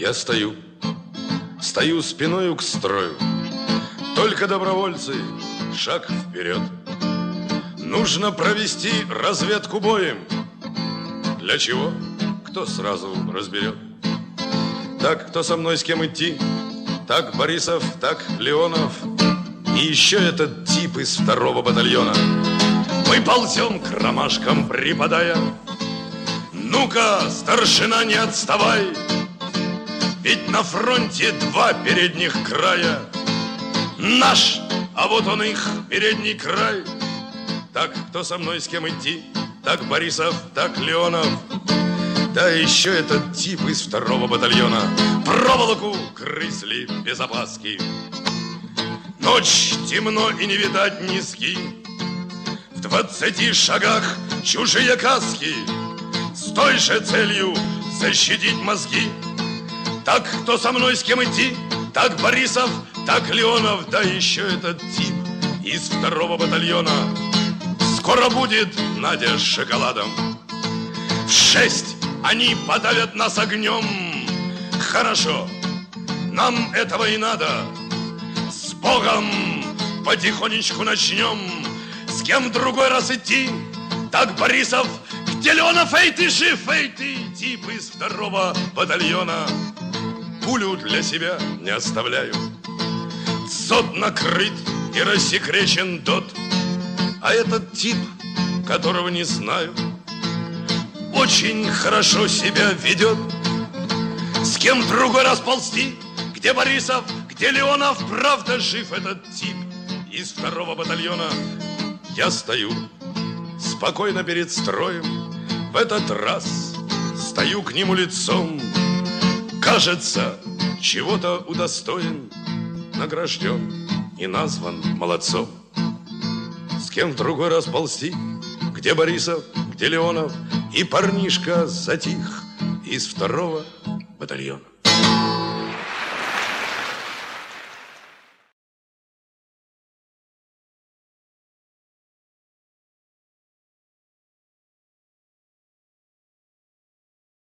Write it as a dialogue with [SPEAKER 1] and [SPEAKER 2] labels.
[SPEAKER 1] Я стою спиною к строю. Только добровольцы, шаг вперед. Нужно провести разведку боем. Для чего? Кто сразу разберет. Так, кто со мной, с кем идти? Так Борисов, так Леонов. И еще этот тип из 2-го батальона. Мы ползем к ромашкам, припадая. Ну-ка, старшина, не отставай. Ведь на фронте 2 передних края. Наш, а вот он их, передний край. Так, кто со мной, с кем идти? Так Борисов, так Леонов. Да еще этот тип из 2-го батальона. Проволоку грызли без опаски. Ночь, темно и не видать низги. В 20 шагах чужие каски. С той же целью защитить мозги. Так, кто со мной, с кем идти? Так Борисов, так Леонов. Да еще этот тип из 2-го батальона. Скоро будет Надя с шоколадом. В 6 они подавят нас огнем. Хорошо, нам этого и надо. С Богом потихонечку начнем. С кем в другой раз идти? Так Борисов, где Леонов? Эй, ты жив, эй, ты, тип из 2-го батальона. Пулю для себя не оставляю. ДЗОТ накрыт и рассекречен ДОТ. А этот тип, которого не знаю, очень хорошо себя ведет. С кем в другой раз ползти? Где Борисов, где Леонов? Правда жив этот тип из 2-го батальона. Я стою спокойно перед строем. В этот раз стою к нему лицом. Кажется, чего-то удостоен, награжден и назван молодцом. С кем в другой раз ползти? Где Борисов, где Леонов? И парнишка затих из 2-го батальона.